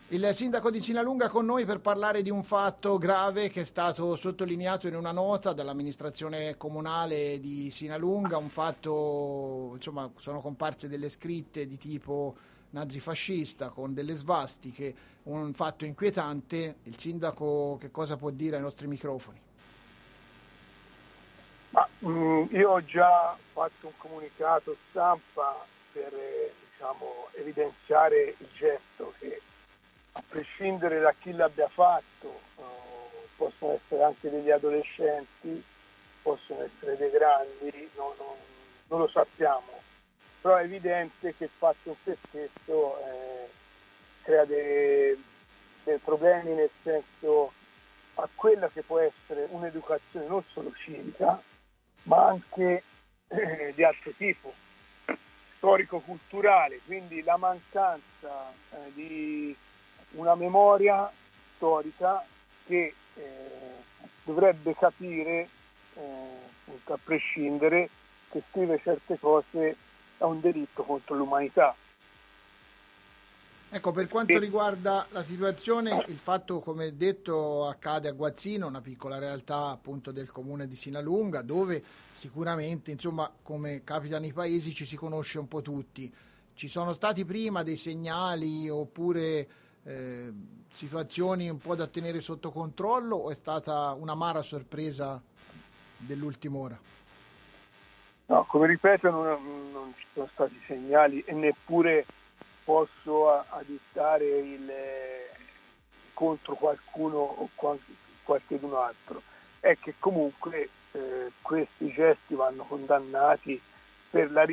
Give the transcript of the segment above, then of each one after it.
Il sindaco di Sinalunga con noi per parlare di un fatto grave che è stato sottolineato in una nota dall'amministrazione comunale di Sinalunga, un fatto, insomma, sono comparse delle scritte di tipo nazifascista con delle svastiche, un fatto inquietante. Il sindaco che cosa può dire ai nostri microfoni? Io ho già fatto un comunicato stampa per evidenziare il gesto che, a prescindere da chi l'abbia fatto, possono essere anche degli adolescenti, possono essere dei grandi, non lo sappiamo, però è evidente che il fatto in se stesso crea dei problemi, nel senso, a quella che può essere un'educazione non solo civica, ma anche di altro tipo, storico-culturale, quindi la mancanza di una memoria storica che dovrebbe capire, a prescindere, che scrivere certe cose è un delitto contro l'umanità. Ecco, per quanto riguarda la situazione, il fatto, come detto, accade a Guazzino, una piccola realtà appunto del comune di Sinalunga, dove sicuramente, insomma, come capita nei paesi, ci si conosce un po' tutti. Ci sono stati prima dei segnali oppure situazioni un po' da tenere sotto controllo o è stata un'amara sorpresa dell'ultima ora? No, come ripeto, non ci sono stati segnali e neppure posso addittare il contro qualcuno o qualcun altro. È che comunque questi gesti vanno condannati per la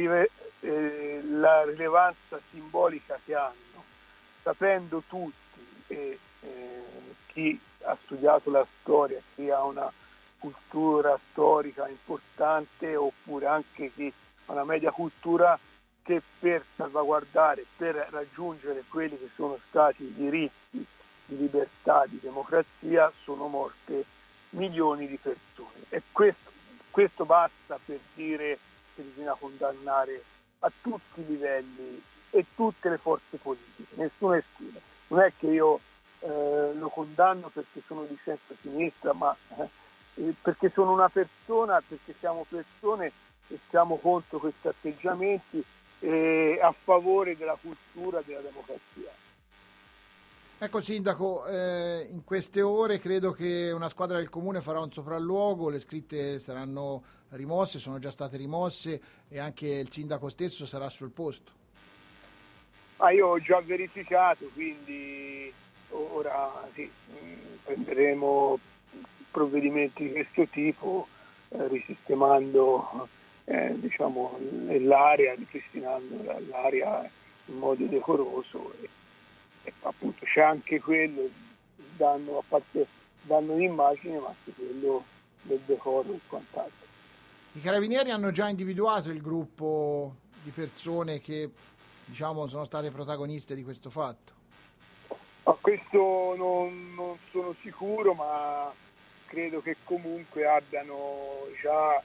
rilevanza simbolica che hanno, sapendo tutti, e chi ha studiato la storia, chi ha una cultura storica importante, oppure anche chi ha una media cultura, che per salvaguardare, per raggiungere quelli che sono stati i diritti di libertà, di democrazia, sono morte milioni di persone. E questo basta per dire che bisogna condannare a tutti i livelli e tutte le forze politiche, nessuno escluso. Non è che io lo condanno perché sono di centro-sinistra, ma perché sono una persona, perché siamo persone e siamo contro questi atteggiamenti a favore della cultura della democrazia. Ecco Sindaco, in queste ore credo che una squadra del Comune farà un sopralluogo, le scritte saranno rimosse, sono già state rimosse e anche il Sindaco stesso sarà sul posto. Io ho già verificato, quindi ora sì, prenderemo provvedimenti di questo tipo, risistemando l'area, ripristinando l'area in modo decoroso e appunto c'è anche quello, a parte danno l'immagine, ma anche quello del decoro e quant'altro. I carabinieri hanno già individuato il gruppo di persone che diciamo sono state protagoniste di questo fatto. Questo non sono sicuro, ma credo che comunque abbiano già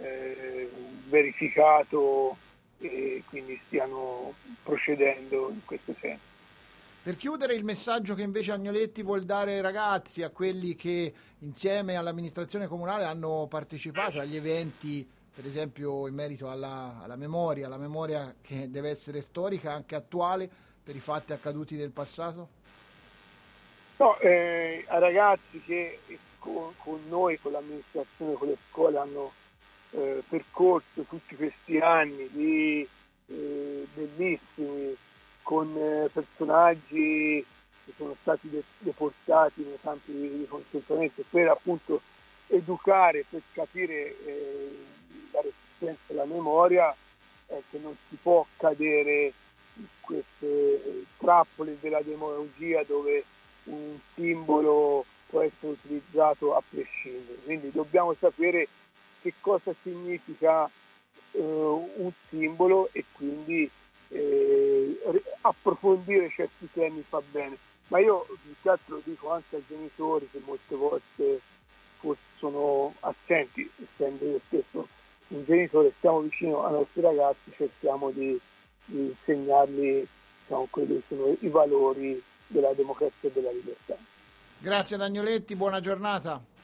verificato e quindi stiano procedendo in questo senso. Per chiudere, il messaggio che invece Agnoletti vuol dare ai ragazzi, a quelli che insieme all'amministrazione comunale hanno partecipato agli eventi, per esempio in merito alla memoria che deve essere storica, anche attuale, per i fatti accaduti nel passato? No, ai ragazzi che con noi, con l'amministrazione, con le scuole hanno percorso tutti questi anni bellissimi, con personaggi che sono stati deportati nei campi di concentramento per appunto educare, per capire la resistenza e la memoria, che non si può cadere in queste trappole della demagogia dove un simbolo può essere utilizzato a prescindere. Quindi dobbiamo sapere che cosa significa un simbolo e quindi approfondire certi temi fa bene. Ma io più che altro dico anche ai genitori che molte volte forse sono assenti, essendo io stesso un genitore, stiamo vicino ai nostri ragazzi, cerchiamo di insegnargli quelli che sono i valori della democrazia e della libertà. Grazie ad Agnoletti, buona giornata.